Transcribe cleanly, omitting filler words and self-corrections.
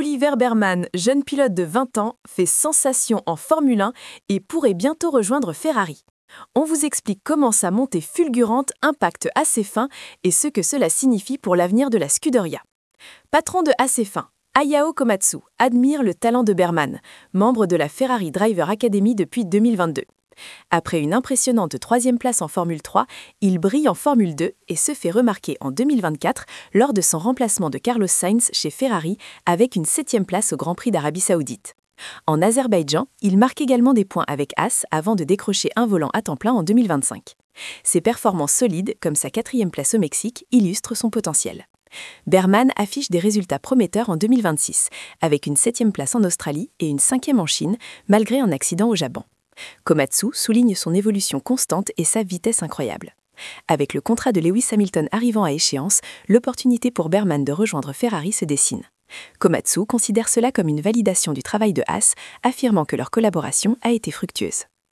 Oliver Berman, jeune pilote de 20 ans, fait sensation en Formule 1 et pourrait bientôt rejoindre Ferrari. On vous explique comment sa montée fulgurante impacte AC1 et ce que cela signifie pour l'avenir de la Scuderia. Patron de AC1, Hayao Komatsu admire le talent de Berman, membre de la Ferrari Driver Academy depuis 2022. Après une impressionnante 3e place en Formule 3, il brille en Formule 2 et se fait remarquer en 2024 lors de son remplacement de Carlos Sainz chez Ferrari avec une 7e place au Grand Prix d'Arabie Saoudite. En Azerbaïdjan, il marque également des points avec As avant de décrocher un volant à temps plein en 2025. Ses performances solides, comme sa 4e place au Mexique, illustrent son potentiel. Berman affiche des résultats prometteurs en 2026, avec une 7e place en Australie et une 5e en Chine, malgré un accident au Japon. Komatsu souligne son évolution constante et sa vitesse incroyable. Avec le contrat de Lewis Hamilton arrivant à échéance, l'opportunité pour Berman de rejoindre Ferrari se dessine. Komatsu considère cela comme une validation du travail de Haas, affirmant que leur collaboration a été fructueuse.